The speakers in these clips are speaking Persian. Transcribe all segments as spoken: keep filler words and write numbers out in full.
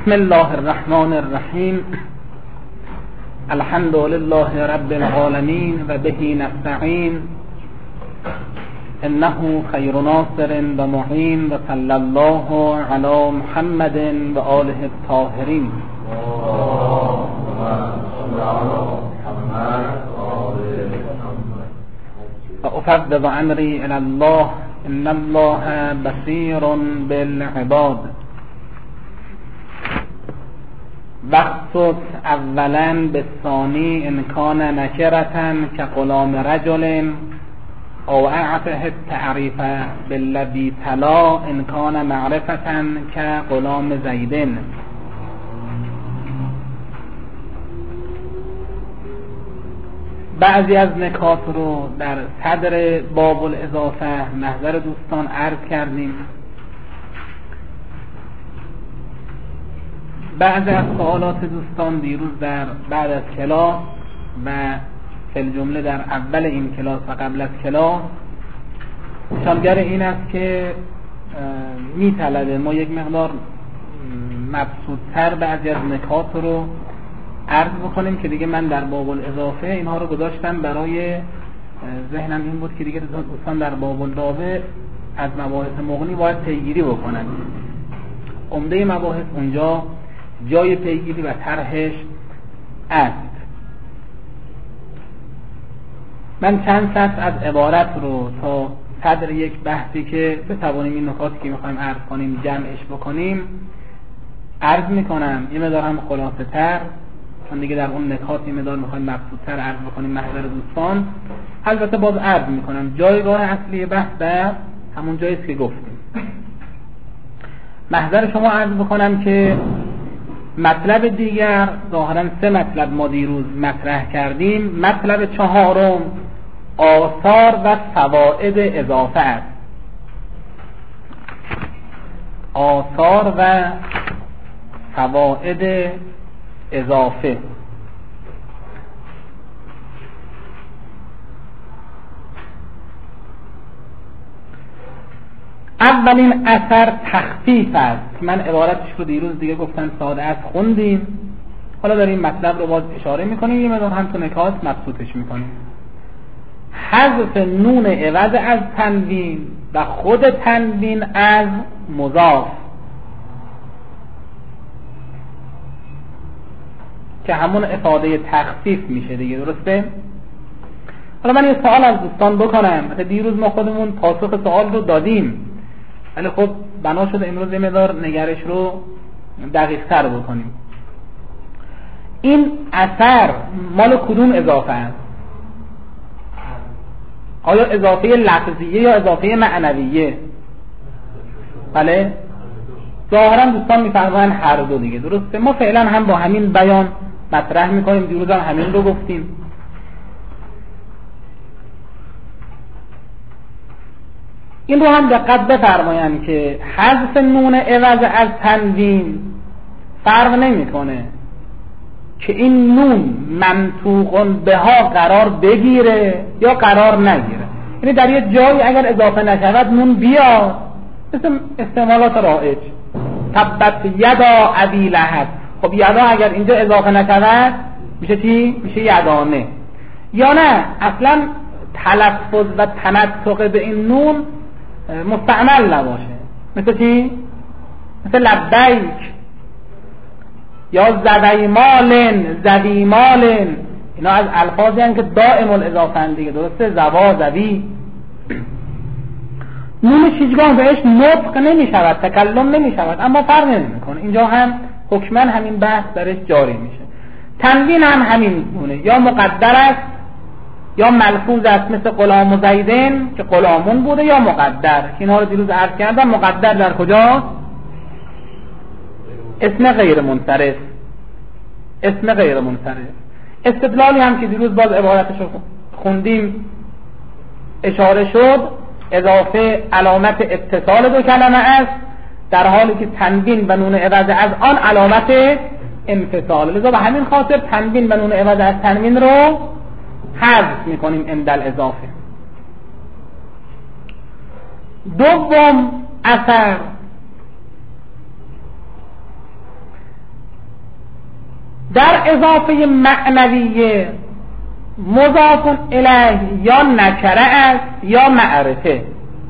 بسم الله الرحمن الرحیم. الحمد لله رب العالمین و به نستعین، انه خیر ناصر و معین و صلی الله علی محمد و آله الطاهرین. و افوض امری الی الله ان الله بصیر بالعباد. وقت اولا به ثانی ان کان نکرة که غلام رجل او اعطه التعریف بالذی تلا ان کان معرفة که غلام زید. بعضی از نکات رو در صدر باب الاضافه محضر دوستان عرض کردیم. بعضی از سوالات دوستان دیروز در بعد از کلاس و فی جمله در اول این کلاس و قبل از کلاس اشارگر این است که می طلبه ما یک مقدار مبسوط‌تر بعضی از نکات رو عرض بکنیم که دیگه من در باب الاضافه اینها رو گذاشتم برای ذهنم این بود که دیگه دوستان در باب الرابع از مباحث مغنی باید پیگیری بکنن. عمده مباحث اونجا جای پیگیری و طرحش است. من چند سطر از عبارت رو تا صدر یک بحثی که بتوانیم این نکاتی که میخوایم عرض کنیم جمعش بکنیم عرض میکنم. یه مقدار هم خلاصه تر، چون دیگه در اون نکات یه مقدار میخوایم مبسوط تر عرض بکنیم محضر دوستان. البته باز عرض میکنم جایگاه اصلی بحث در همون جاییست که گفتیم. محضر شما عرض بکنم که مطلب دیگر، ظاهرا سه مطلب ما دیروز مطرح کردیم. مطلب چهارم آثار و فواید اضافه است. آثار و فواید اضافه. اولین اثر تخفیف است. من عبارتش رو دیروز دیگه گفتم ساده است خوندیم. حالا داریم مطلب رو باز اشاره میکنیم، یه مقدار هم تو نکات مبسوطش میکنیم. حذف نون عوض از تنوین و خود تنوین از مضاف که همون افاده تخفیف میشه دیگه، درسته؟ حالا من یه سوال از دوستان بکنم. دیروز ما خودمون پاسخ سوال رو دادیم، ولی خب بنا شده امروز یه مقدار نگرش رو دقیق تر بکنیم. این اثر مال کدوم اضافه است؟ آیا اضافه لفظیه یا اضافه معنویه؟ بله؟ ظاهرا دوستان میفرمایند هر دو دیگه، درسته؟ ما فعلا هم با همین بیان مطرح میکنیم. دیروز هم همین رو گفتیم. این رو هم دقت بفرمایند که حذف نون عوض از تنوین فرق نمیکنه که این نون منطوق به ها قرار بگیره یا قرار نگیره. یعنی در یه جایی اگر اضافه نشود نون بیاد، مثل استعمالات رایج تبت یدا ابی لهب. خب یدا اگر اینجا اضافه نشود میشه چی؟ میشه یدانه. یا نه اصلا تلفظ و تنطق به این نون مستعمل نباشه، مثل چی؟ مثل لبیک یا زویمالن زویمالن. اینا از الفاظی هستند که دائم الاضافه اند دیگه، درسته؟ زوا زوی. نونش هیچگاه بهش نطق نمی شود، تکلم نمی شود، اما فرق نمی کنه. اینجا هم حکما همین بحث درش جاری میشه. تنوین هم همین گونه، یا مقدر است یا ملفوظ است، مثل غلام و زیدن که غلامون بوده، یا مقدر که اینها رو دیروز عرض کردم. مقدر در کجا؟ اسم غیر منصرف. اسم غیر منصرف. استدلالی هم که دیروز باز عبارتش رو خوندیم اشاره شد، اضافه علامت اتصال دو کلمه است، در حالی که تنوین و نون عوض از آن علامت انفصال. لذا به همین خاطر تنوین و نون عوض از تنوین رو حذف میکنیم عند الاضافه. دوم اثر در اضافه معنویه مضاف الیه یا نکره است یا معرفه.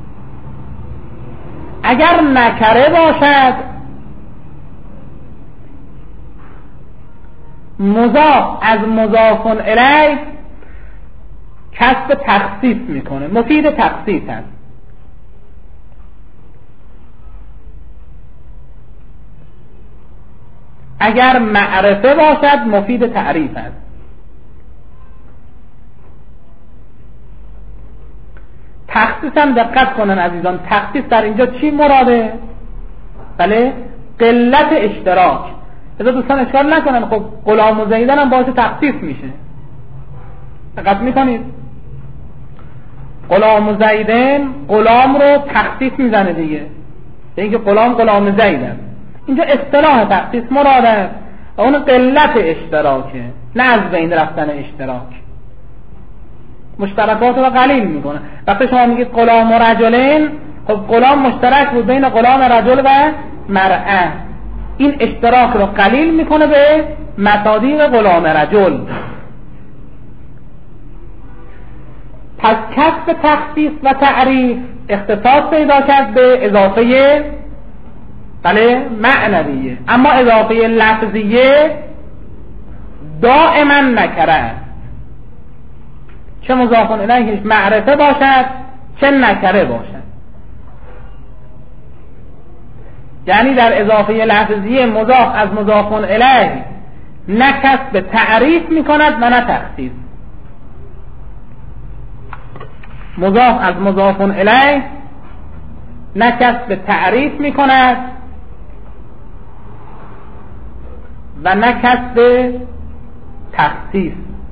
اگر نکره باشد مضاف از مضاف الیه کسب تخصیص میکنه، مفید تخصیص است. اگر معرفه باشد مفید تعریف است. تخصیص هم دقت کنن عزیزان، تخصیص در اینجا چی مراده؟ بله قلت اشتراک. اذا دوستان اشکال نکنن، خب غلام و زیدن هم باعث تخصیص میشه. دقت میکنید غلام و زیدن غلام رو تخصیص میزنه دیگه، به اینکه غلام غلام زیدن. اینجا اصطلاح تخصیص مراده است و اون قلت اشتراکه، نه از بین رفتن اشتراک. مشترکات رو قلیل میکنه. وقتی شما میگید غلام و رجلین، خب غلام مشترک بود بین غلام رجل و مرأه، این اشتراک رو قلیل میکنه به مصادیق غلام رجل. پس کسب تخصیص و تعریف اختصاص پیدا کرد به اضافه بله معنویه، اما اضافه لفظیه دائما نکره است، چه مضاف الیهش معرفه باشد چه نکره باشد. یعنی در اضافه لفظیه مضاف از مضاف الیه نه کسب تعریف میکند و نه تخصیص. مضاف از مضاف الیه نه کسب تعریف میکند و نه کسب تخصیص.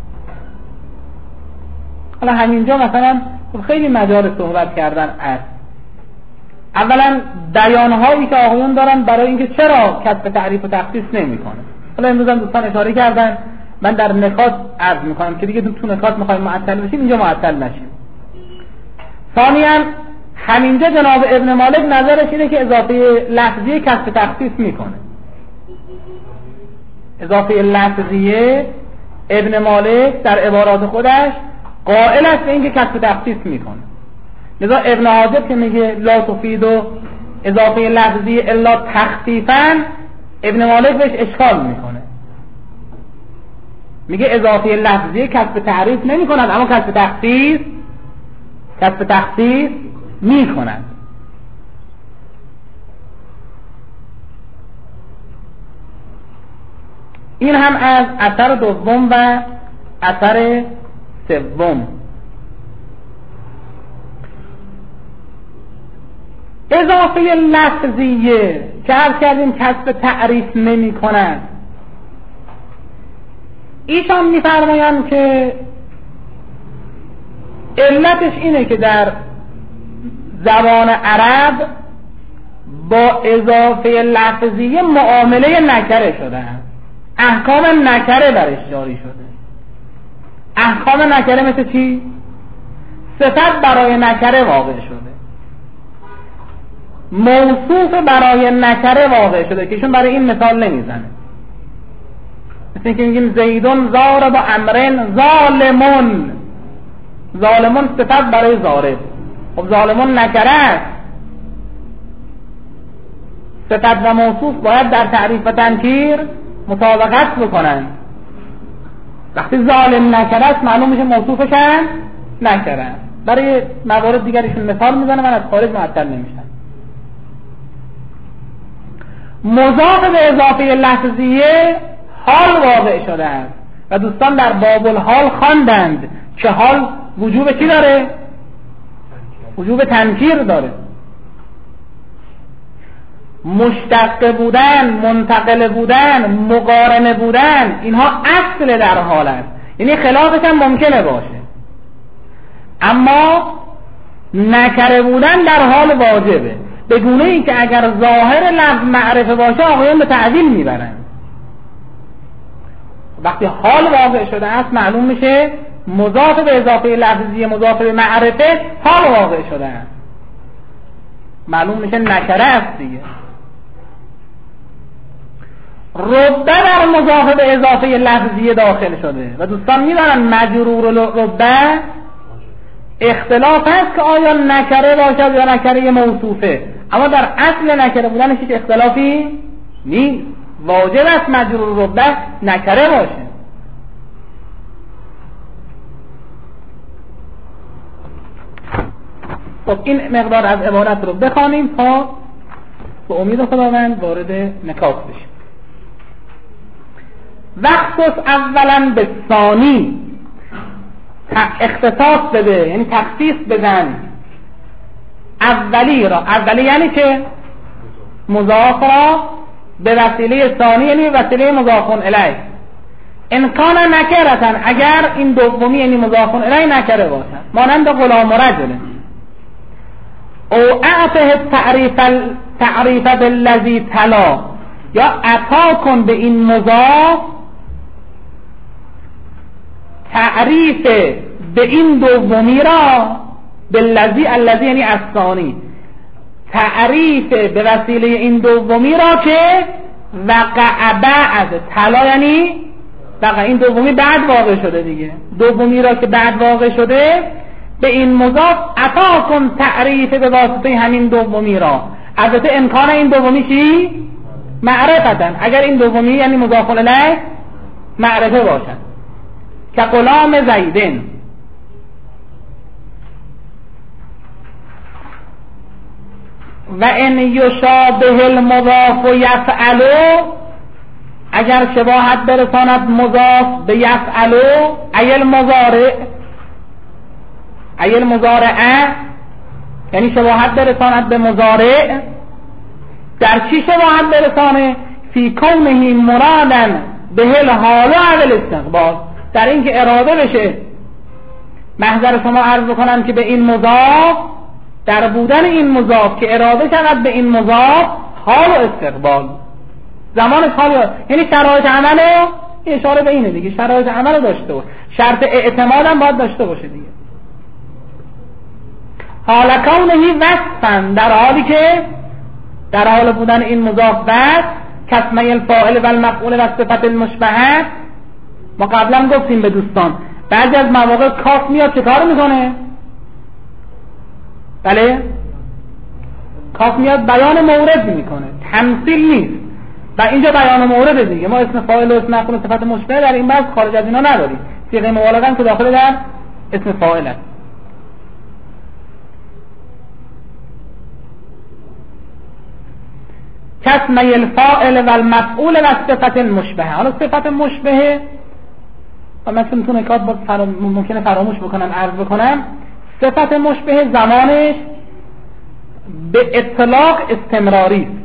حالا همینجا مثلا خیلی مجال صحبت کردن است. اولا بیانهایی که آقایون دارن برای اینکه چرا کسب تعریف و تخصیص نمیکنه. حالا امروز هم دوستان اشاره کردن، من در نکات عرض میکنم که دیگه تو نکات میخوایم معطل بشیم، اینجا معطل نشیم. ثانیاً همینجا جناب ابن مالک نظرش اینه که اضافه لفظیه کسب تخصیص میکنه. اضافه لفظیه ابن مالک در عبارات خودش قائل است به اینکه کسب تخصیص میکنه. لذا ابن حاجب که میگه لا تفید و اضافه لفظیه الا تخفیفاً، ابن مالک بهش اشکال میکنه، میگه اضافه لفظیه کسب تعریف نمی کند اما کسب تخصیص کسب تخصیص می کند. این هم از اثر دوم و اثر سوم. اضافه لفظیه که عرض کردیم کسب تعریف نمی کند، ایشان می فرمایند که علتش اینه که در زبان عرب با اضافه لفظیه معامله نکره شده، احکام نکره برش جاری شده. احکام نکره مثل چی؟ صفت برای نکره واقع شده، موصوف برای نکره واقع شده که ایشون برای این مثال نمیزنه. مثل اینکه میگیم زیدون ضارب امرن ظالمون، ظالمون صفت برای ضارب. خب ظالمون نکره است، صفت و موصوف باید در تعریف و تنکیر مطابقت بکنن. وقتی ظالم نکره است معلوم میشه موصوفش هم نکره. برای موارد دیگرشون مثال میزنه، من از خارج معطل نمیشم. مضاف به اضافه لفظیه حال واقع شده است و دوستان در باب الحال خواندند که حال وجوب چی داره؟ وجوب تنکیر داره. مشتق بودن، منتقل بودن، مقارنه بودن، اینها اصل در حال است، یعنی خلافش هم ممکنه باشه، اما نکره بودن در حال واجبه، به گونه ای که اگر ظاهر لفظ معرفه باشه آقایان به تعویل میبرن. وقتی حال واقع شده است معلوم میشه مضاف به اضافه لفظی مضاف به معرفه حال واقع شده است، معلوم میشه نکره است دیگه. ربه در مضاف به اضافه لفظی داخل شده و دوستان میدونن مجرور ربه اختلاف هست که آیا نکره باشد یا نکره موصوفه، اما در اصل نکره بودنش هیچ اختلافی نیست. واجب است مجرور ربه نکره باشه. خب این مقدار از عبارت رو بخوانیم تا به امید خداوند وارد نکات بشیم. وقتش اولا به ثانی اختصاص بده، یعنی تخصیص بزن اولی را. اولی یعنی که مضاف را به وسیله ثانی، یعنی وسیله مضاف الیه. امکان نکرتن اگر این دومی یعنی مضاف الیه نکره باشد، مانند غلام رجل. او اعطه تعریف تعریف بالذی تلا، یا عطا کن به این مضاف تعریف به این دومی را، بالذی الذی یعنی الثانی، تعریف به وسیله این دومی را که وقع بعد. تلا یعنی وقع، این دومی بعد واقع شده دیگه، دومی را که بعد واقع شده به این مضاف عطا کن تعریف به واسطه همین دومی را. البته امکان این دومی چی؟ معرفتن، اگر این دومی یعنی مضاف الیه معرفه باشد، که غلام زیدن. و ان یشابه المضاف یفعلو، اگر شباهت برساند مضاف به یفعلو، ایل مضارع ایل مضارعه، یعنی شباهت برساند به مضارع. در چی شباهت برسانه؟ فی کونه مرادن به الحال و اول استقبال، در این که اراده بشه. محضر شما عرض بکنم که به این مضاف، در بودن این مضاف که اراده شود به این مضاف حال و استقبال، زمان حال، یعنی شرایط عمل، اشاره به اینه دیگه، شرایط عمل داشته باشه، شرط اعتماد هم باید داشته باشه دیگه. حال کونه وصفن، در حالی که در حال بودن این مضاف وصف، کسمه الفاعل و المفعول و صفت المشبهه. ما قبلا گفتیم به دوستان بعضی از مواقع کاف میاد چه کار میکنه؟ بله، کاف میاد بیان مورد میکنه، تمثیل نیست. و اینجا بیان مورد دیگه، ما اسم فاعل و اسم مفعول و صفت مشبهه در این بحث خارج از اینا نداریم. صیغه مبالغه هم که داخل در اسم فاعل است. کسمه الفاعل و المفعول و صفت المشبهه. حالا صفت مشبهه و مثل میتونه نکات باز فرام... ممکنه فراموش بکنم عرض بکنم. صفت مشبهه زمانش به اطلاق استمراری است.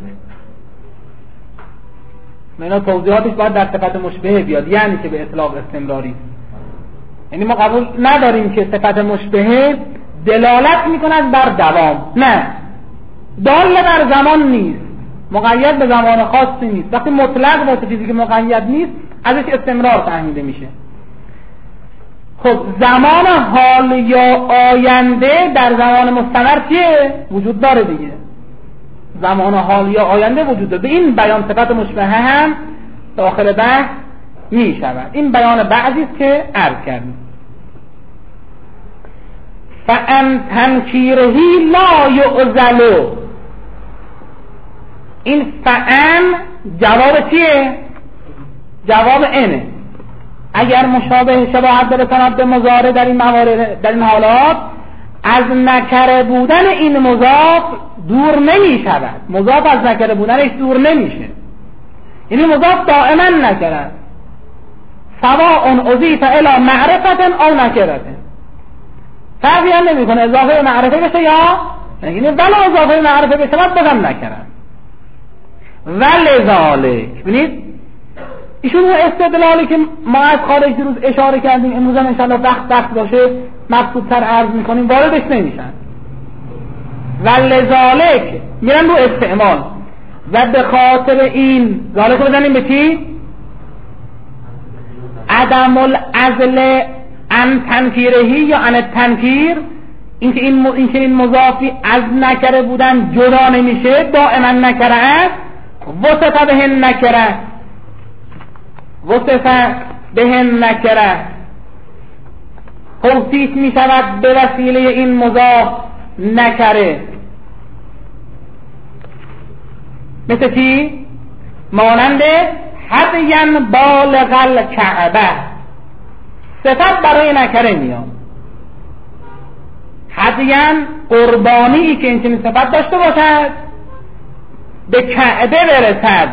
اینا توضیحاتش باید در صفت مشبهه بیاد، یعنی که به اطلاق استمراری است. یعنی ما قبول نداریم که صفت مشبهه دلالت میکند بر دوام، نه، دال بر زمان نیست، مقید به زمان خاصی نیست. وقتی مطلق باشه چیزی که مقید نیست ازش استمرار فهمیده میشه. خب زمان حال یا آینده در زمان مستمر چیه؟ وجود داره دیگه، زمان حال یا آینده وجود داره. به این بیان صفت مشبهه هم داخل بحث می شود. این بیان بعضی است که عرض کردیم. فان تنکیرهی لا یعزلو، این فان جواب چیه؟ جواب اینه. اگر مشابه شباهت برساند به مضارع در این موارد، در این حالات، از نکره بودن این مضاف دور نمی شود. مضاف از نکره بودنش دور نمیشه، یعنی مضاف دائما نکره، سواء اضیف الی معرفت او نکرت، فرقی هم نمی کنه اضافه معرفه بشه یا یعنی ولی اضافه معرفه بشه باید بگم نکره. ولذالک، ببینید ایشون استدلالی که ما از خارج روز اشاره کردیم، امروز هم انشاءالله وقت وقت باشه مبسوط‌تر عرض میکنیم، واردش نمیشن. ولذالک میرن رو استعمال و به خاطر این ذالک بزنیم به چی؟ عدم العزل عن تنکیرهی یا عن تنکیر، اینکه این این که این مضافی از نکره بودن جدا نمیشه، دائما نکره است. وصف به نکره، وصف بهن نکره توصیف می شود به وسیله این مضاف نکره. مثل چی؟ مانند هدیاً بالغ الکعبه، صفت برای نکره میاد. هدیاً قربانی که این چنین صفت داشته باشد به کعبه برسد،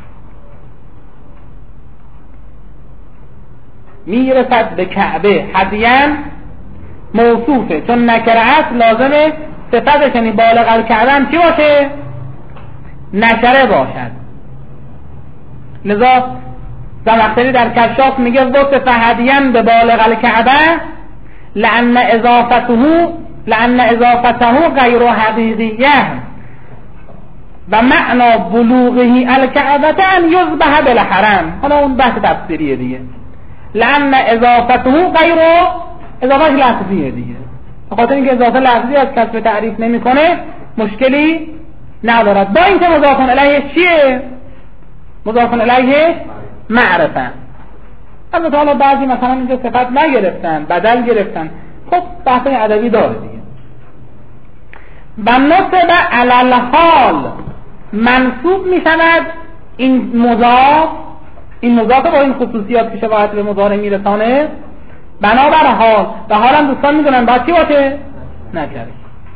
میرسد به کعبه. هدیاً موصوفه، چون نکره است لازمه صفتش یعنی بالغ الکعبه هم چی باشه؟ نکره باشد. لذا زمخشری در کشاف میگه وصف هدیاً به بالغ الکعبه لأن اضافته لأن اضافته غیر حقیقیه و معنا بلوغه الکعبه ان یذبح بالحرم. حالا اون بحث تفسیریه دیگه. لأن اضافته غیر اضافه لفظیه دیگه، به خاطر اینکه اضافه لفظی از کسب تعریف نمیکنه مشکلی ندارد. با اینکه مضاف الیه چیه؟ مضاف الیه معرفه. البته حالا بعضی مثلا اینجا صفت نگرفتن بدل گرفتن، خب بحث ادبی داره دیگه. و نصب علی الحال منصوب می شود این مضاف، این مضاف با این خصوصیات که شباهت به مضارع میرسانه بنابر حال. و حال هم دوستان میدونن باید چی باشه؟ نکره.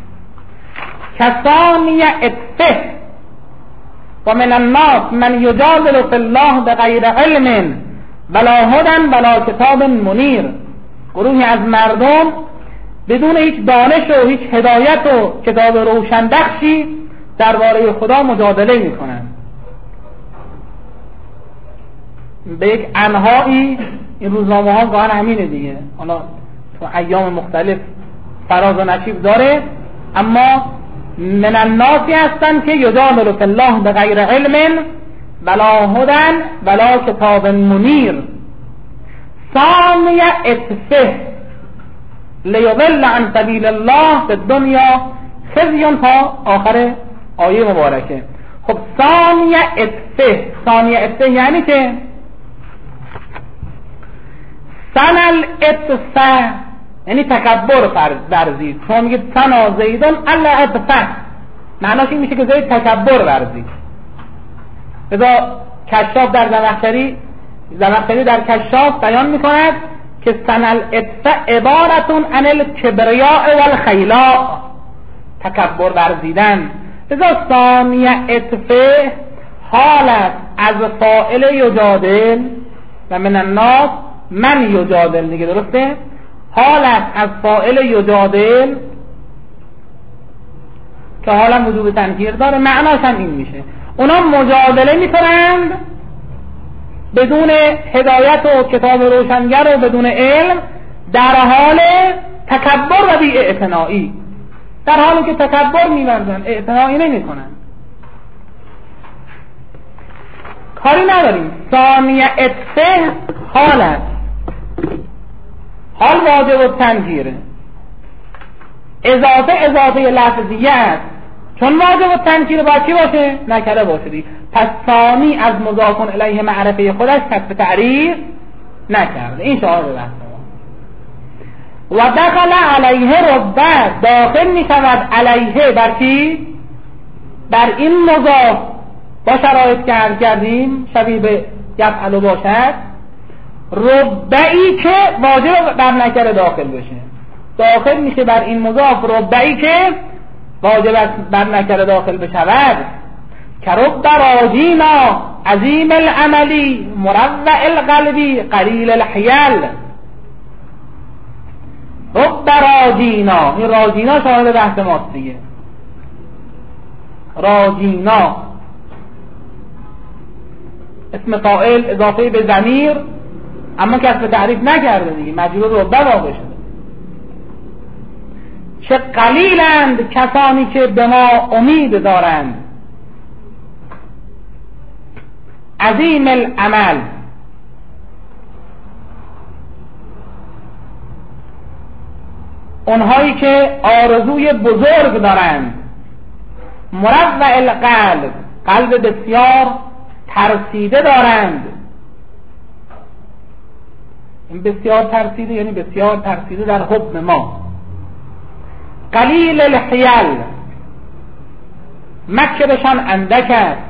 کسانی اتفه و من الناس من یجادل فی الله بغیر علم ولا هدی ولا کتاب منیر. گروهی از مردم بدون هیچ دانش و هیچ هدایت و کتاب روشن بخشی درباره خدا مجادله میکنن. به یک انهایی این روزنامه ها گاهن همینه دیگه، حالا تو ایام مختلف فراز و نشیب داره، اما من الناسی هستن که یجادل فی الله بغیر علم ولا هدی ولا کتاب منیر. ثانی اتفه لیضل عن سبیل الله فی الدنیا خزی تا آخر آیه مبارکه. خب ثانی اتفه، ثانی اتفه یعنی که سن الاتفه یعنی تکبر ورزید. شما میگید سنا زیدان الا اتفه، معناش این میشه که زید تکبر ورزید. لذا کشاف در زمخشری زمخشری در کشاف بیان میکند که سن الاتفه عبارتون عن الکبریاء والخیلاء، تکبر ورزیدن. لذا ثانی اتفه حالت از فاعل یجادل و من الناس من یجادل دیگه، درسته؟ حالت از فاعل یجادل که حالا وجوب تنکیر داره، معناش هم این میشه اونا مجادله میکنند بدون هدایت و کتاب روشنگر و بدون علم، در حال تکبر و بی اعتنایی، در حالی که تکبر می‌ورزن اعتنایی نمی‌کنن. کاری نداریم. ثانیه اتفه حالت، حال واجب و تنکیره، اضافه اضافه لفظیه است، چون واجب و تنکیره باید چی باشه؟ نکره باشه دی. پس ثانی از مضاف الیه معرفه خودش کسب تعریف نکرده. این شعار بحث. و دخل علیه ربه، داخل می شود علیه بر کی؟ بر این مضاف با شرایط که عرض کردیم شبیه به یفعل باشد، ربعی که واجب بر نکره داخل بشه، داخل میشه بر این مضاف ربعی که واجب بر نکره داخل بشود. که رب راجینا عظیم العملی مروع القلبی قلیل الحیل. رب راجینا، این راجینا شامل بحث ماست دیگه. راجینا اسم فاعل اضافه به ضمیر، اما کسب تعریف نکرده دیگه، مجرور رب واقع شده. چه قلیلند کسانی که به ما امید دارند. عظیم العمل، اونهایی که آرزوی بزرگ دارند. مروع القلب، قلب بسیار ترسیده دارند. این بسیار ترسیده، یعنی بسیار ترسیده در حکم ما. قلیل الحیل، مکرشان اندک است.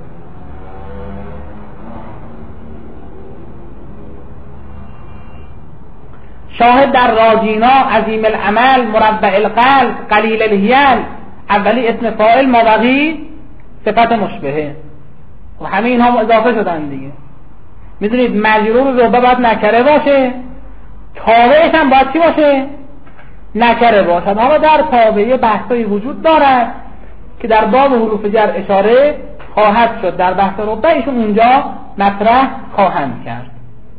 شاهد در راجینا عظیم العمل مربع القلب قلیل الحیل، اولی اسم فاعل مابقی صفت مشبهه و همه اینها اضافه شدن دیگه. میدونید مجرور به باید نکره باشه، تابعش هم باید چی باشه؟ نکره باشد. اما در تابعه بحثایی وجود دارد که در باب حروف جر اشاره خواهد شد، در بحث ربع ایشون اونجا مطرح خواهند کرد.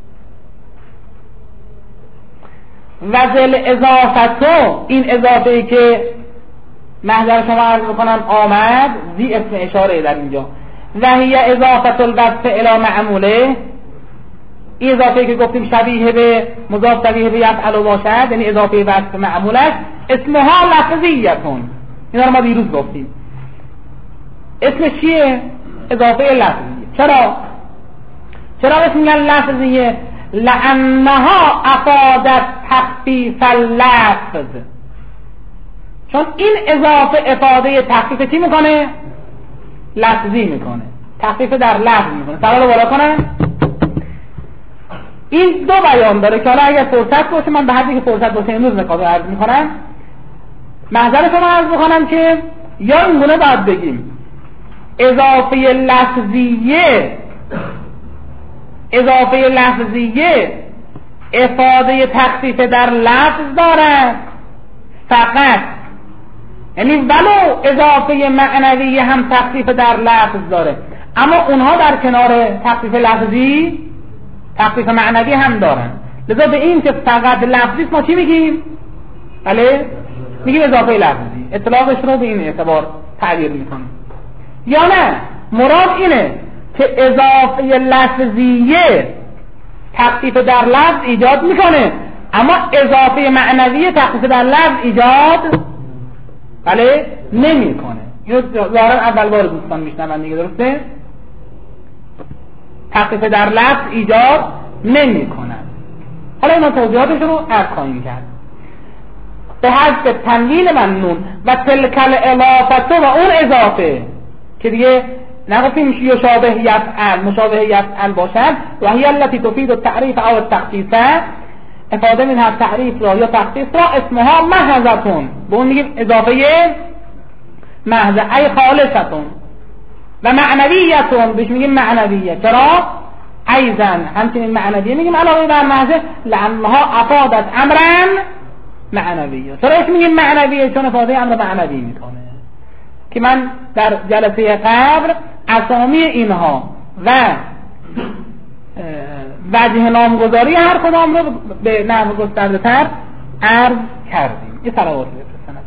و ذل اضافتو، این اضافه ای که محضر شما عرض بکنم آمد، زی اسم اشاره در اینجا. و هی اضافت الوصف الی معموله، این اضافه ای که گفتیم شبیه به مضاف شبیه به یفعل باشد، یعنی اضافه وصف معمول است. اسمها لفظیتون، اینا رو ما دیروز گفتیم. اسمش چیه؟ اضافه لفظیه. چرا؟ چرا اسم میگن لفظیه؟ لانها افادت تخفیف اللفظ، چون این اضافه افاده تخفیف چی میکنه؟ لفظی میکنه، تخفیف در لفظ میکنه. سوال بالا کنم. این دو بیان داره که حالا اگر فرصت باشه من به حدی که فرصت باشه امروز نکات رو عرض میکنم. محضر شما عرض میکنم که یا این گونه باید بگیم اضافه لفظیه، اضافه لفظیه افاده تخفیف در لفظ دارد فقط، یعنی ولو اضافه معنوی هم تخفیف در لفظ داره، اما اونها در کنار تخفیف لفظی تخفیف معنوی هم دارن. لذا به این که فقط لفظی ما چی میگیم؟ بله میگیم اضافه لفظی، اطلاقش رو به این اعتبار تعبیر میکنیم. یا نه مراد اینه که اضافه لفظیه تخفیف در لفظ ایجاد میکنه، اما اضافه معنوی تخفیف در لفظ ایجاد بله نمیکنه. اینو ظاهرا اول بار دوستان میشنون دیگه، درسته؟ تخفیف در لفظ ایجاد نمیکنه. حالا اینا توضیحاتش رو عرض خواهیم کرد. به حذف تنوین ممنون و تلکل اضافه و اون اضافه که دیگه نگفتیم یشابه یفعل، مشابه یفعل باشد، و هی التي تفید التعریف او التخصیص، افاده من هر تعریف را یا تخصیص را اسمها محضتون، به اون میگیم اضافه محض ای خالصتون. و معنویتون بهش میگیم معنویه. چرا؟ ایزن همچنین معنویه میگیم علاوه بر محض لانها افادت امرن معنویه. چرا اسم میگیم معنویه؟ چون افاده امر معنوی میکنه که من در جلسه قبل اسامی اینها و وجه نامگذاری هر کدام رو به نحو گسترده تر عرض کردیم. این صلوات بفرستند.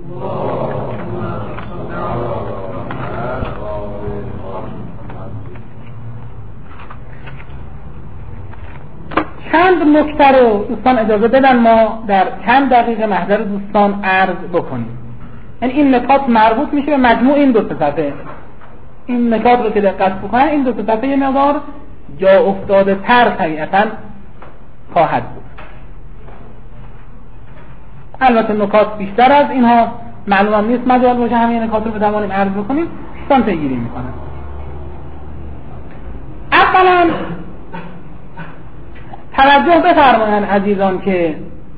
چند نکته رو دوستان اجازه بدن ما در چند دقیقه محضر دوستان عرض بکنیم. یعنی این نکات مربوط میشه به مجموع این دو صفحه. این نکات رو که دقت بکنن این دو صفحه یه مقدار جا افتاده تر طبیعتاً خواهد بود. البته نکات بیشتر از اینها معلوم نیست مجال باشه همین نکات رو بتوانیم عرض بکنیم، دوستان پیگیری میکنن. اولا توجه بفرمایند عزیزان که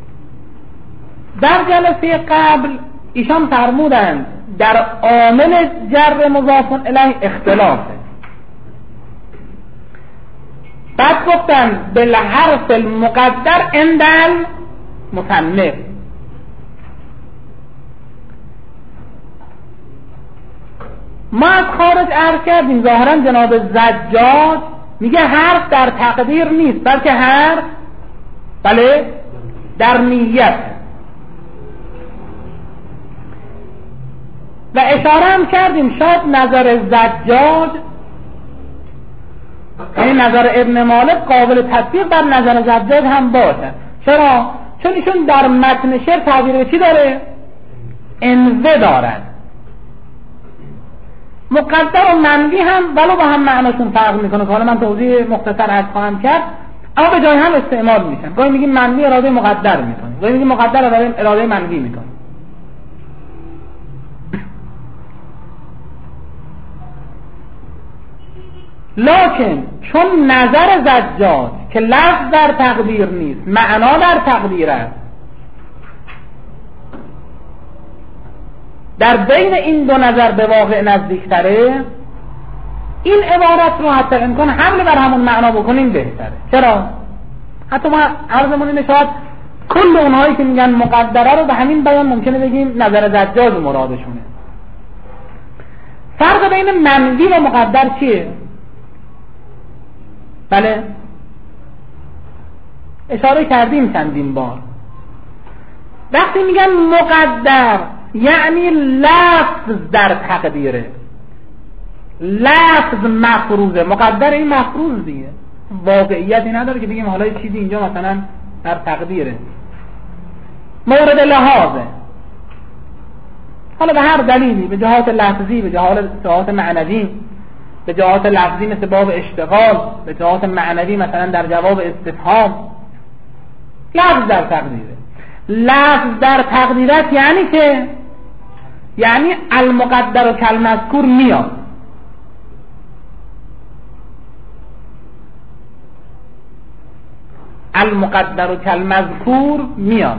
در جلسه قبل ایشان فرمودند در عامل جر مضاف الیه اختلافه، بعد گفتن بالحرف المقدر عند المصنف. ما از خارج عرض کردیم ظاهرا جناب زجاج میگه حرف در تقدیر نیست بلکه حرف بله در نیت، و اشاره هم کردیم شاید نظر زجاج یعنی نظر ابن مالک قابل تطبیق بر نظر زجاج هم باشه. چرا؟ چون ایشون در متن شعر تعبیر به چی داره؟ انوه دارد. مقدر و منوی هم ولو با هم معناشون فرق میکنه که حالا من توضیح مختصر عرض خواهم کرد. اما به جای هم استعمال میشن. گاهی میگیم منفی اراده مقدر میکنیم، گاهی میگیم مقدر اراده اراده منفی میکنیم. لکن چون نظر زجاج که لفظ در تقدیر نیست معنا در تقدیر است، در بین این دو نظر به واقع نزدیکتره، این عبارت رو حتی امکان حمل بر همون معنا بکنیم بهتره. چرا؟ حتی ما عرضمون اینه شاید کل اونهایی که میگن مقدره رو به همین بیان ممکنه بگیم نظر زجاج مرادشونه. فرق بین منفی و مقدر چیه؟ بله اشاره کردیم چندین بار. وقتی میگن مقدر یعنی لفظ در تقدیره، لفظ مفروضه. مقدر این مفروض دیگه، واقعیتی نداره که بگیم حالا چیزی اینجا مثلا در تقدیره، مورد لحاظه، حالا به هر دلیلی، به جهات لفظی، به جهات معنوی، به جهات لفظی مثل باب اشتغال، به جهات معنوی مثلا در جواب استفهام، لفظ در تقدیره. لفظ در تقدیرت یعنی که یعنی المقدر و کالمذکور میاد. المقدر و کالمذکور میاد.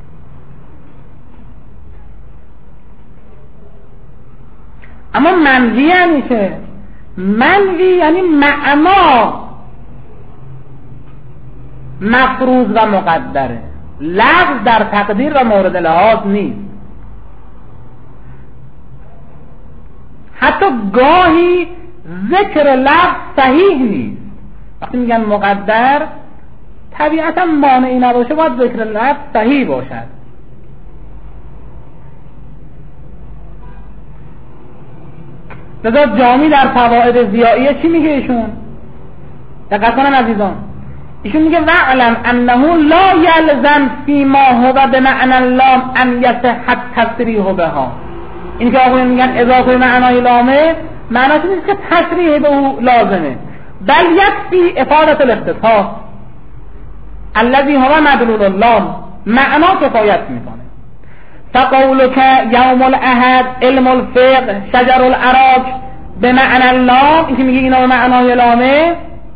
اما منفی یعنی که منفی یعنی معنا مفروض و مقدره، لفظ در تقدیر و مورد لحاظ نیست. حتی گاهی ذکر لفظ صحیح نیست. وقتی میگن مقدر طبیعتا مانعی نباشه، باید ذکر لفظ صحیح باشد. لذا جامی در فوائد ضیائیه چی میگه ایشون؟ دقت کنن عزیزان، ایشون میگه وعلم انه لا یلزم فیما هو بمعنى اللام ان یصح التصریح بها. این که آقایون میگن اضافه معنای لامه معناش نیست که تصریح به او لازمه، بل یکفی افاده الاختصاص الذي هو مدلول اللام، معنا کفایت میکنه. فقولك یوم الاحد علم الفقه شجر العراق بمعنى اللام، این که میگه اینا به معنای لامه،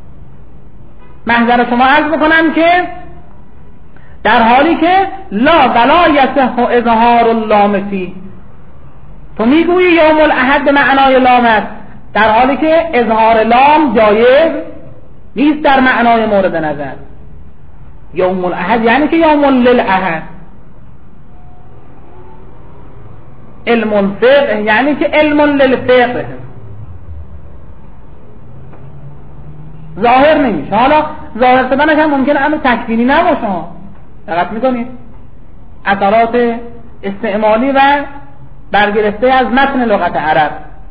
محضر شما عرض بکنم که در حالی که لا ولا یصح اظهار اللام فی، تو میگویی یوم الاحد به معنای لام است، در حالی که اظهار لام جایز نیست در معنای مورد نظر. یوم الاحد یعنی که یوم للاحد. علم الفقه یعنی که علم للفقه. ظاهر نمیشه. حالا ظاهر شدنش هم ممکنه امر تکوینی نباشه، دقت میکنید اثرات استعمالی و برگرفته از متن لغت عرب.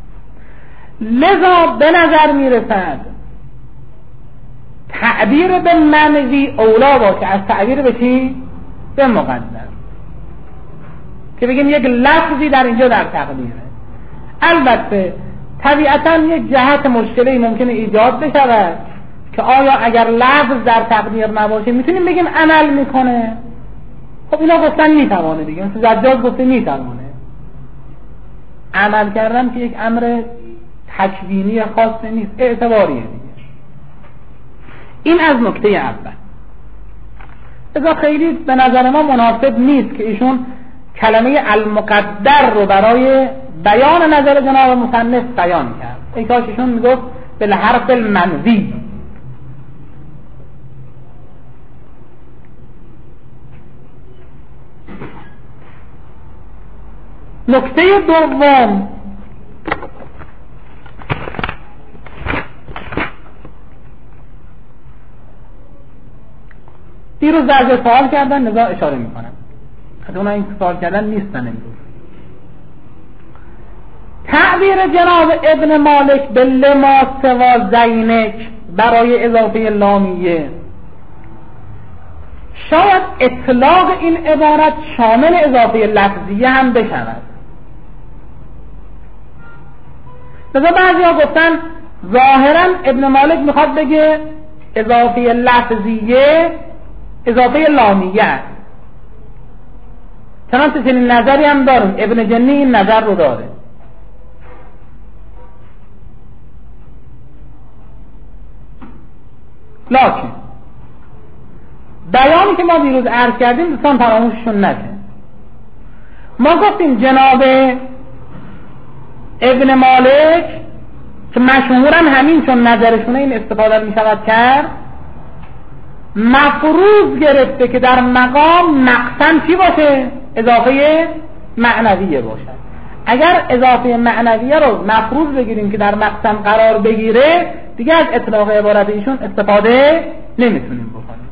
لذا به نظر میرسد تعبیر به منفی اولا باشه از تعبیر به چی؟ به مقدر، که بگیم یک لفظی در اینجا در تقدیره. البته طبیعتا یک جهت مشکلی ممکنه ایجاد بشود که آیا اگر لفظ در تقدیر نباشه میتونیم بگیم عمل میکنه؟ خب اینا گفتن میتوانه دیگه، مثل زجاج گفته میتوانه. عمل کردن که یک امر تکوینی خاص نیست، اعتباریه دیگه. این از نکته اول. لذا خیلی به نظر ما مناسب نیست که ایشون کلمه المقدر رو برای بیان نظر جناب مصنف بیان کرد. ای کاش ایشون میگفت بالحرف المنفی. نکته دوم، دیروز در سوال کردن لذا اشاره میکنم، از اونها این سوال کردن نیستن امروز. تعبیر جناب ابن مالک به لما سوا زینک برای اضافه لامیه، شاید اطلاق این عبارت شامل اضافه لفظیه هم بشود. لذا بعضی ها گفتن ظاهرا ابن مالک میخواد بگه اضافه لفظیه اضافه لامیه است. چنانچه چنین نظری هم داریم، ابن جنی این نظر رو داره. لکن بیانی که ما دیروز عرض کردیم دوستان فراموششون نشه. ما گفتیم جناب ابن مالک که مشهورا همین چون نظرشونه این استفاده می شود کرد، مفروض گرفته که در مقام نقصاً چی باشه؟ اضافه معنویه باشد. اگر اضافه معنویه رو مفروض بگیریم که در مقسم قرار بگیره، دیگه از اطلاق عبارت ایشون استفاده نمیتونیم بکنیم.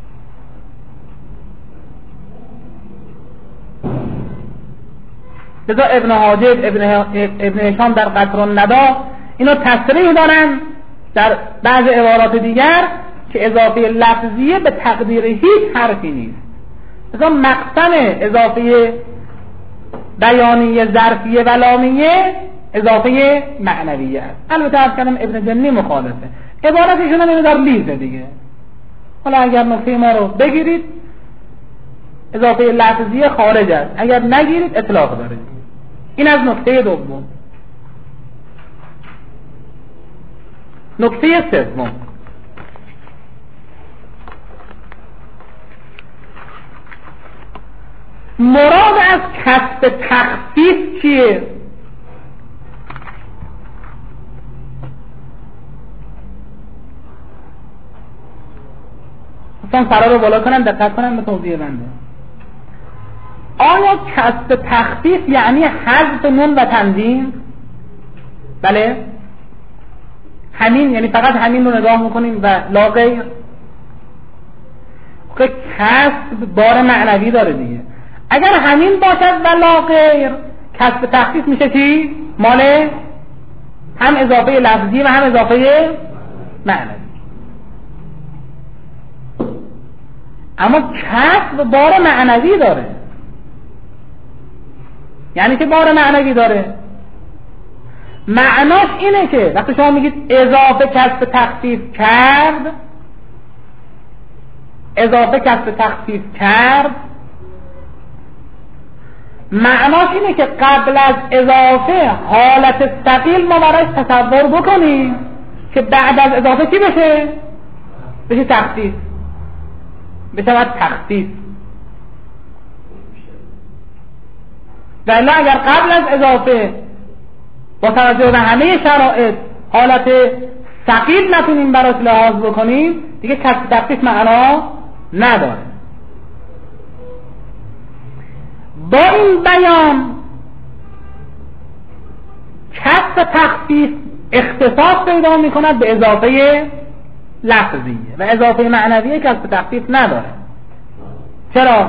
لذا ابن حاجب، ابن, ابن هشام در قطر الندى اینو تصریح دارن در بعض عبارات دیگر که اضافه لفظیه به تقدیر هیچ حرفی نیست. لذا مقسم اضافه بیانیه ظرفیه و لامیه اضافه معنویه است. البته از کلم ابن جنی مخالفه، عبارتشون هم در لیزه دیگه. حالا اگر نکته ما رو بگیرید اضافه لفظیه خارج است، اگر نگیرید اطلاق داره. این از نکته دوم. نکته سوم، مراد از کسب تخفیف چیه؟ مثلا فرا رو بالا کنن، دقت کنن به توضیح بنده. آیا کسب تخفیف یعنی حذف نون و تنوین؟ بله، همین، یعنی فقط همین رو نگاه میکنیم و لا غیر. کسب بار معنوی داره دیگه. اگر همین باشد و لا غیر، کسب تخفیف میشه چی؟ مال هم اضافه لفظی و هم اضافه معنوی. اما کسب بار معنوی داره. یعنی که بار معنوی داره، معناش اینه که وقتی شما میگید اضافه کسب تخفیف کرد، اضافه کسب تخفیف کرد، معناش اینه که قبل از اضافه حالت ثقیل ما براش تصور بکنیم که بعد از اضافه چی بشه؟ بشه تخفیف، بشه تخفیف. ولی اگر قبل از اضافه با توجه به همه شرایط حالت ثقیل نتونیم براش لحاظ بکنیم، دیگه کسب تخفیف معنا نداره. با این بیان کسب تخفیف اختصاص پیدا می کند به اضافه لفظیه و اضافه معنویه کسب تخفیف نداره. چرا؟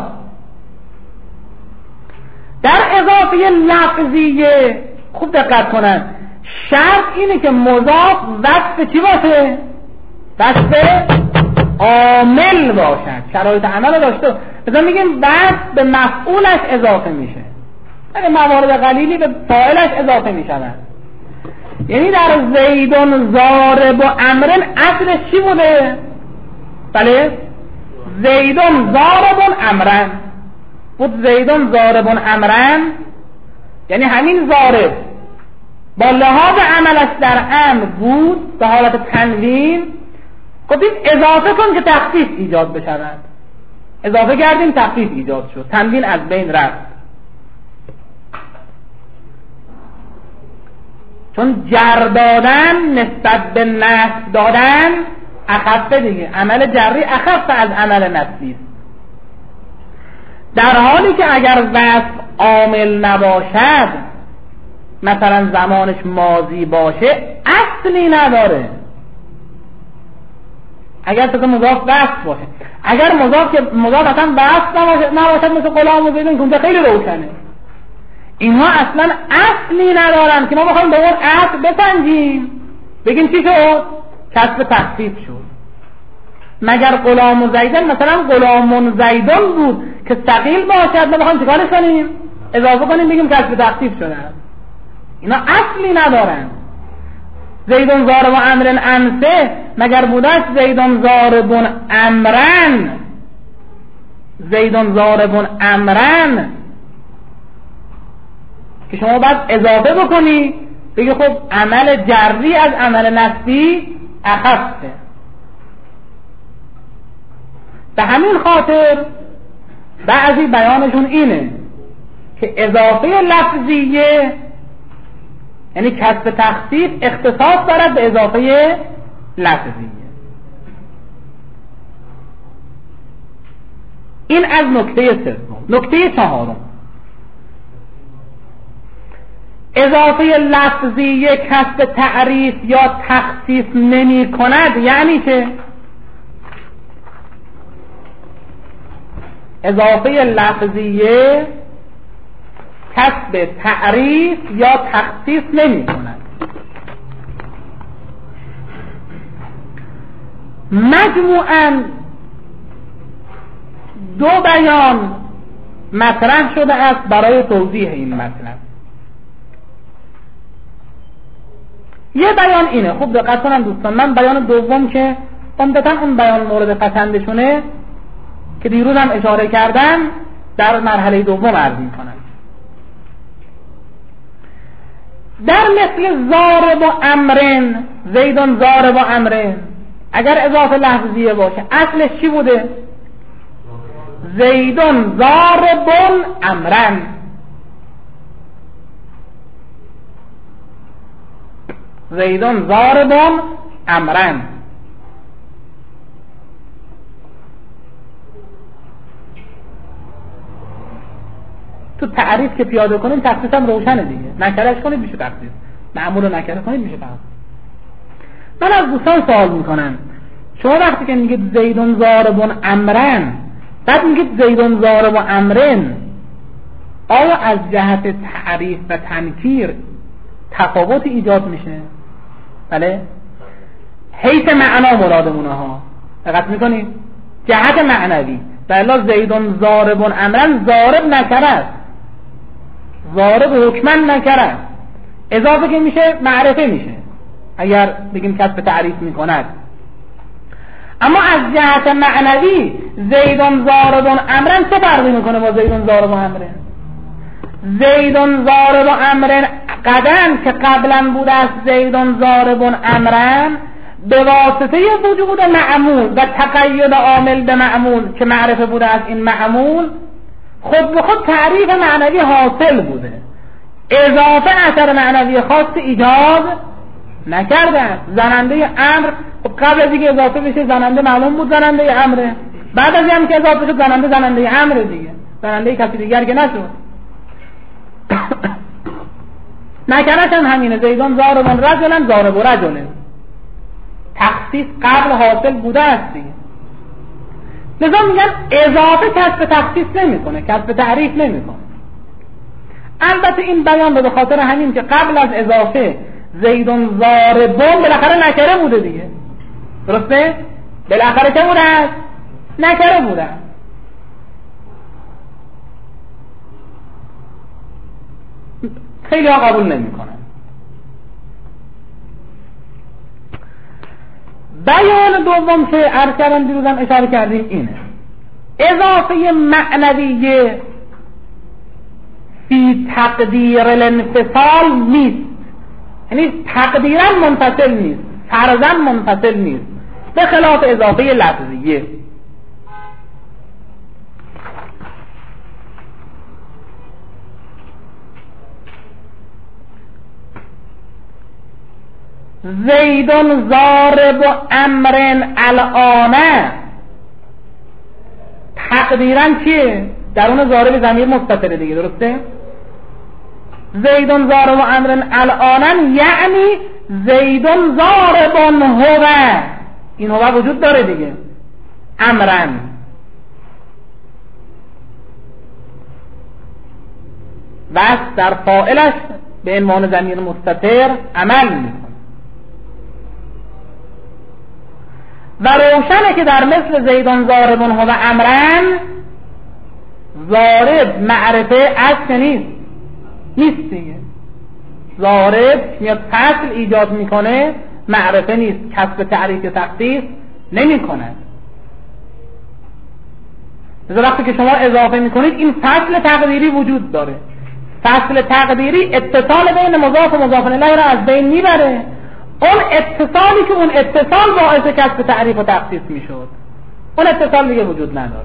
در اضافه لفظیه خوب دقت کنن، شرط اینه که مضاف وصف چی باشه؟ وصف عامل باشد، شرایط عمل داشته. مثلا میگیم وصف به مفعولش اضافه میشه، یعنی موارد قلیلی به فاعلش اضافه میشود. یعنی در زیدون ضارب و امرن اصلش چی بوده؟ بله، زیدون ضارب امرن بود. زیدون ضارب امرن یعنی همین ضارب با لحاظ عملش در امر بود به حالت تنوین، گفتیم اضافه کن که تخفیف ایجاد بشود. اضافه کردیم تخفیف ایجاد شد، تنوین از بین رفت. چون جر دادن نسبت به نصب دادن اخفه دیگه، عمل جری اخف از عمل نصبی. در حالی که اگر وصف عامل نباشد، مثلا زمانش ماضی باشه، اصلی نداره. اگر تازه مضاف وصف باشه، اگر مضاف که مضاف اصلا وصف نباشد مثل غلام و زیدون که اونجا خیلی روشنه، اینها اصلا اصلی ندارن که ما بخوایم به اون اصل بسنجیم بگیم چی شد؟ کسب تخفیف شد. مگر غلام و زیدون مثلا غلام و زیدون بود که ثقیل باشد، ما بخوایم چیکارش کنیم؟ اضافه کنیم بگیم کسب تخفیف شده. اینا اصلی ندارن. زیدون ضارب امرن انسه مگر بودش زیدون ضارب امرن، زیدون ضارب امرن که شما باید اضافه بکنی بگی خب عمل جری از عمل نصبی اخفه. به همین خاطر بعضی بیانشون اینه که اضافه لفظیه یعنی کسب تخفیف اختصاص دارد به اضافه لفظیه. این از نکته سوم. نکته چهارم، اضافه لفظیه کسب تعریف یا تخصیص نمی کند. یعنی که اضافه لفظیه کسب تعریف یا تخصیص نمی کند. مجموعاً دو بیان مطرح شده است برای توضیح این مطلب. یه بیان اینه، خوب دقت کنم دوستان، من بیان دوم که عمدتاً اون بیان مورد پسندشونه که دیروز هم اشاره کردم در مرحله دوم عرض می‌کنم. در مثل ضارب و امرن، زیدون ضارب و امرن، اگر اضافه لفظیه باشه اصلش چی بوده؟ زیدون ضارب امرن. زیدون ضارب امرن. تو تعریف که پیاده کنیم تخصیص هم روشنه دیگه، نکرهش کنید میشه تخصیص، معمول رو نکره کنید میشه تخصیص. من از دوستان سوال میکنم شما وقتی که میگید زیدون ضارب امرن بعد میگید زیدون ضارب امرن، آیا از جهت تعریف و تنکیر تفاوت ایجاد میشه؟ بله، حیث معنا مرادمونه ها دقت میکنید، جهت معنوی بلا زیدون ضارب امرن ضارب نکره، ضارب حکمن نکره، اضافه که میشه معرفه میشه اگر بگیم کسب تعریف میکند. اما از جهت معنوی زیدون ضارب امرن چه فرقی میکنه با زیدون ضارب امرن؟ زیدون ضارب امرن قدم که قبلا بوده است زیدون ضارب امرن به واسطه وجود معمول و تقید عامل به معمول که معرفه بوده است این معمول خود به خود تعریف معنوی حاصل بوده، اضافه اثر معنوی خاص ایجاد نکرده است. زننده امر خب قبل از اینکه اضافه بشه زننده معلوم بود زننده امره، بعد از اینکه اضافه شد زننده زننده امره دیگه، زننده کسی دیگر که نشد. نکرهش هم همینه، زیدون ضارب رجلا ضارب رجلا، تخصیص قبل حاصل بوده است دیگه. لذا میگن اضافه کسب تخصیص نمیکنه، کسب تعریف نمیکنه. البته این بیان به خاطر همین که قبل از اضافه زیدون ضاربون بالاخره نکره بوده دیگه، درسته؟ بالاخره چه بوده است؟ نکره بوده. خیلی ها قبول نمی کنن. بیان دوم که عرض کردم دیروزم اشاره کردیم اینه، اضافه معنویه فی تقدیر الانفصال نیست، یعنی تقدیرا منفصل نیست، فرضاً منفصل نیست، به خلاف اضافه لفظیه. زیدون ضارب امرن الانه تقدیراً چیه؟ درون ضارب ضمیر مستتره دیگه، درسته؟ زیدون ضارب امرن الانه یعنی زیدون ضارب هو، این هو وجود داره دیگه، امرن بس در فاعلش به عنوان ضمیر مستتر عمل میکنه. و روشنه که در مثل زیدون ضاربون هو و امرن ضارب معرفه اصل نیست نیست دیگه، ضارب میاد فصل ایجاد میکنه معرفه نیست، کسب تعریف تخصیص نمی کند. لذا وقتی که شما اضافه میکنید این فصل تقدیری وجود داره. فصل تقدیری اتصال بین مضاف و مضاف الیه را از بین میبره. اون اتصالی که اون اتصال باعث کسب تعریف و تخصیص میشد اون اتصال دیگه وجود نداره.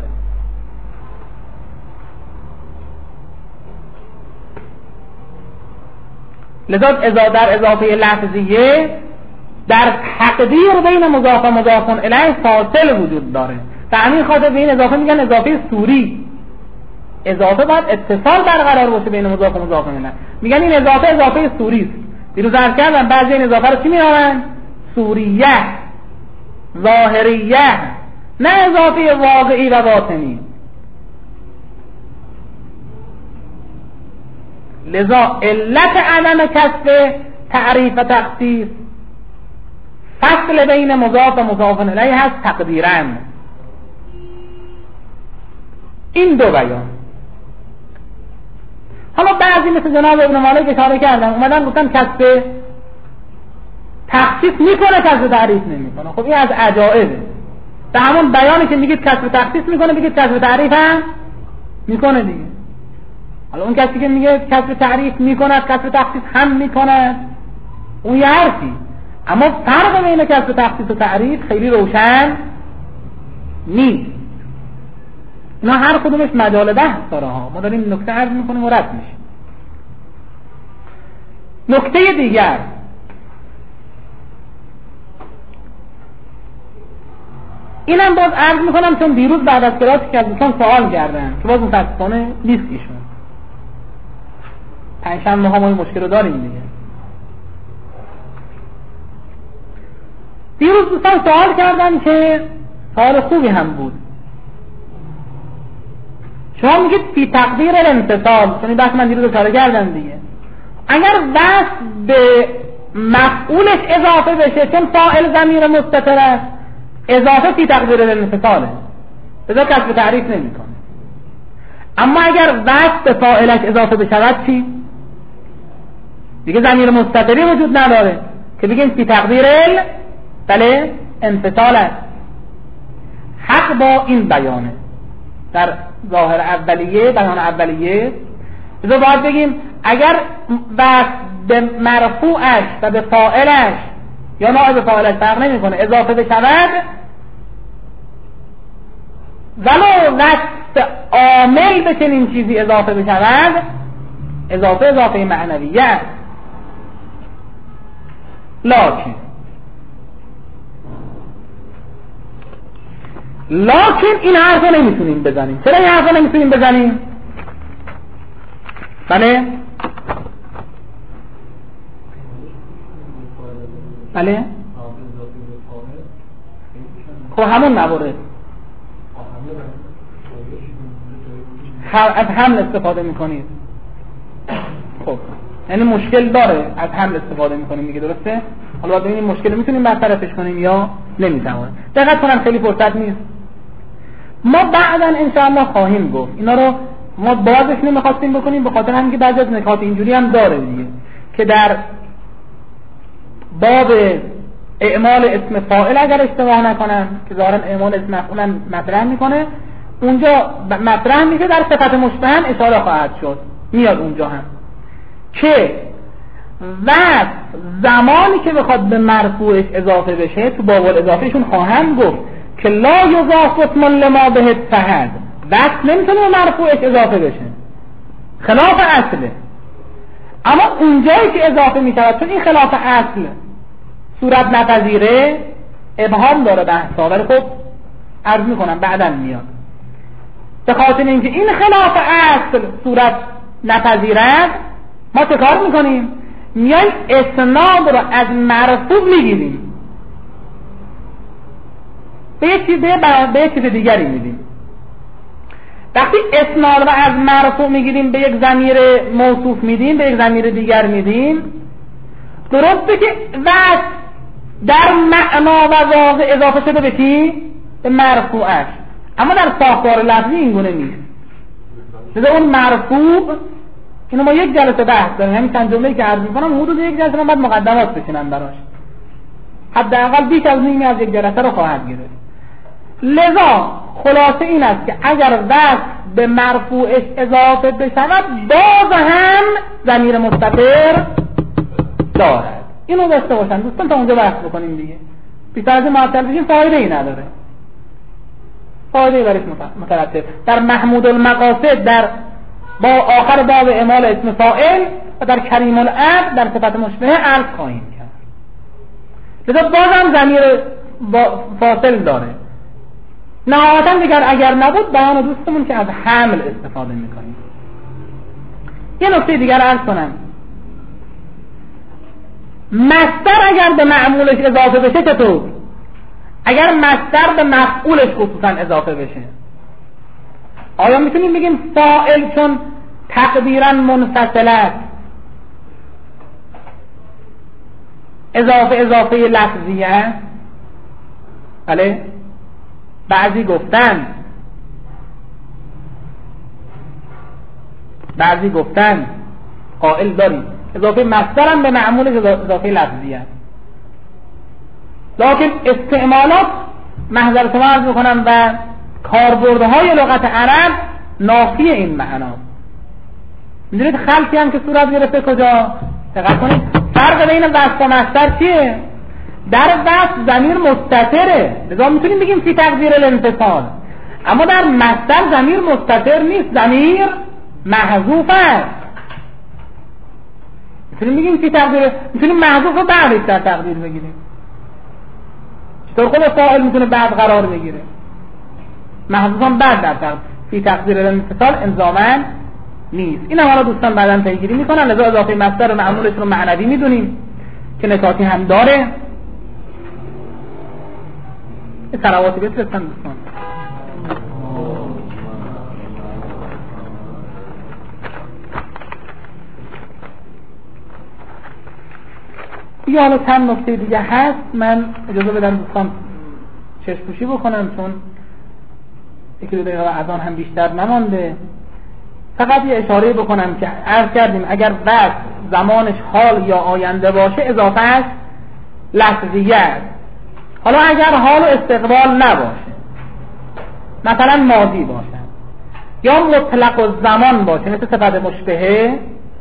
لذا اذا در اضافه لفظیه در تقدیر بین مضاف و مضاف الیه فاصله وجود داره. به همین خاطر به این اضافه میگن اضافه سوری. اضافه باید اتصال برقرار باشه بین مضاف و مضاف الیه. میگن این اضافه اضافه سوری است. دیروز عرض کردم بعضی این اضافه رو چی میارن؟ سوریه، ظاهریه، نه اضافه واقعی و باطنی. لذا علت عدم کسب تعریف و تخصیص فصل بین مضاف و مضاف الیه هست تقدیراً. این دو بیان. حالا بعضی مثل جناب ابن مالک اشاره کردن اومدن گفتن کسب تخصیص میکنه کسب تعریف نمیکنه. خب این از عجائبه. به همون بیانی که میگید کسب تخصیص میکنه بگید کسب تعریف هم میکنه دیگه. حالا اون کسی که میگه کسب تعریف میکند کسب تخصیص هم میکند اون یه حرفی، اما فرق بین کسب تخصیص و تعریف خیلی روشن نیست. اینا هر کدومش مجال بحث داره ها. ما داریم نکته عرض میکنیم و رد میشه. نکته دیگر اینم باز عرض میکنم چون دیروز بعد از کلاس که از دوستان سوال کردن که باز متاسفانه نیست ایشون. پنجشنبه ها ما این مشکل رو داریم دیگه. دیروز دوستان سوال کردن که سوال خوبی هم بود. شما میگید فی تقدیر الانفصال، چون این بحث من دیروز اشاره کردم دیگه. اگر وصف به مفعولش اضافه بشه چون فاعل ضمیر مستتر است اضافه فی تقدیر الانفصاله، لذا کسب تعریف نمیکنه. اما اگر وصف به فاعلش اضافه بشود چی؟ دیگه ضمیر مستتری وجود نداره که بگیم فی تقدیر ال بله انفصال است. حق با این بیانه در ظاهر اولیه، بیان اولیه. لذا باید بگیم اگر وصف به مرفوعش و به فاعلش یا نائب فاعلش فرق نمیکنه اضافه بشود ولو وصف عامل به چنین چیزی اضافه بشود اضافه اضافه معنویه است. لکن لکن این حرف رو نمیتونیم بزنیم. چرا این حرف رو نمیتونیم بزنیم؟ بله بله خب همون موارد از حمل استفاده میکنید. خب یعنی مشکل داره از حمل استفاده میکنیم میگه، درسته؟ حالا باید ببینیم مشکل میتونیم برطرفش کنیم یا نمیتونیم. دقت کنم خیلی فرصت نیست. ما بعداً انشاءالله خواهیم گفت اینا رو. ما بازش نمیخواستیم بکنیم به خاطر همین که بعضی از نکات اینجوری هم داره دیگه که در باب اعمال اسم فاعل اگر اشتباه نکنم که ظاهرا اعمال اسم مفعول مطرح میکنه اونجا مطرح میشه در صفت مشبهه اشاره خواهد شد. میاد اونجا هم که وقت زمانی که بخواد به مرفوعش اضافه بشه تو باب الاضافهشون خواهم گفت که لا یضاف اسم لما به فهد وقت نمیتونه به مرفوعش اضافه بشه خلاف اصله. اما اونجایی که اضافه میشود چون این خلاف اصل صورت نپذیره ابهام داره بحثا، ولی خب عرض میکنم بعداً میاد. به خاطر اینکه این خلاف اصل صورت نپذیرد ما چه کار میکنیم؟ میایم اسناد رو از مرفوع میگیریم به یک چیز به یک چیز دیگری میدیم. وقتی اسناد رو از مرفوع میگیریم به یک ضمیر موصوف میدیم به یک ضمیر دیگر میدیم، درسته که وقت در معنا و واقع اضافه شده به چی؟ به مرفوعش، اما در ساختار لفظی این گونه نیست. لذا اون مرفوع اینو ما یک جلسه بحث داریم، همین چند جمله‌ای که عرض می‌کنم حدود یک جلسه من بعد مقدمات بشینم براش، حداقل بیش از نیمی از یک جلسه رو خواهد گرفت. لذا خلاصه این است که اگر وصف به مرفوعش اضافه بشود باز هم ضمیر مستتر دارد. اینو داشته باشن دوستان تا اونجا بحث بکنیم دیگه. بیشتر از این معطل بشیم فایده ای نداره، فایده ای برش مترتب. در محمود المقاصد در با آخر باب اعمال اسم فاعل و در کریم العبد در صفت مشبهه عرض خواهیم کرد. لذا باز هم ضمیر فاصل داره. نهایتا دیگر اگر نبود بیان دوستمون که از حمل استفاده میکنیم. یه نکته دیگر عرض کنم، مصدر اگر به معمولش اضافه بشه چطور؟ اگر مصدر به مفعولش خصوصا اضافه بشه آیا میتونیم بگیم فاعل چون تقدیرا منفصل است اضافه اضافه لفظیه است؟ بله، بعضی گفتن بعضی گفتن قائل داریم اضافه مصدر هم به معمولش اضافه لفظیه است، لکن استعمالات محضر شما عرض میکنم و کاربردهای لغت عرب نافی این معنا. میدونید خلطی هم که صورت گرفته کجا؟ دقت کنید فرق بین وصف و مصدر چیه؟ در وصف ضمیر مستتره، لذا میتونیم بگیم فی تقدیر الانفصال، اما در مصدر ضمیر مستتر نیست، ضمیر محذوف است. میتونیم بگیم فی تقدیر، میتونیم محذوف رو بعدش در تقدیر بگیریم. چطور خود فاعل میتونه بعد قرار بگیره؟ محذوفان بعد در تقدیر، فی تقدیر الانفصال الزاما نیست. این هم حالا دوستان بعداً پیگیری میکنن. لذا اضافه مصدر و معمولش رو معنوی میدونیم که نکاتی هم داره. این صلواتی بفرستن دوستان. یا حالا چند نکته دیگه هست، من اجازه بدم دوستان چشم پوشی بکنم چون یکی دو دقیقه از آن هم بیشتر نمانده. فقط یه اشاره بکنم که عرض کردیم اگر وقت زمانش حال یا آینده باشه اضافه است لفظیه است. حالا اگر حال و استقبال نباشه، مثلا ماضی باشه یا مطلق الزمان باشه مثل صفت مشبهه،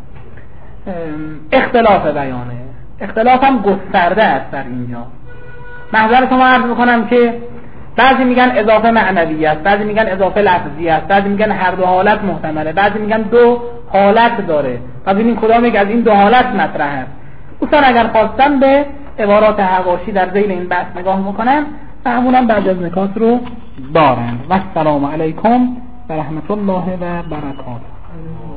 اختلاف بیانه، اختلاف هم گسترده است در اینجا. محضر شما عرض میکنم که بعضی میگن اضافه معنوی است، بعضی میگن اضافه لفظی است، بعضی میگن هر دو حالت محتمله، بعضی میگن دو حالت داره. پس ببینیم کدام یک از این دو حالت مطرح است. دوستان اگر خواستن به عبارات حواشی در ذیل این بحث نگاه میکنن معمولا بعد از نکات رو دارن. و السلام علیکم و رحمت الله و برکاته.